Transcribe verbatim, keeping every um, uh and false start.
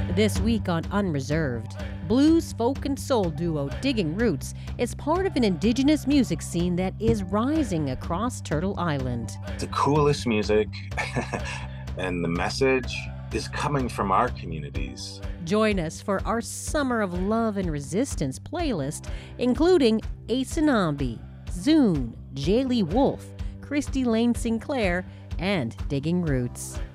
This week on Unreserved, blues, folk, and soul duo Digging Roots is part of an indigenous music scene that is rising across Turtle Island. The coolest music and the message is coming from our communities. Join us for our Summer of Love and Resistance playlist, including Asanambi, Zune, Jaylee Wolf, Christy Lane Sinclair, and Digging Roots.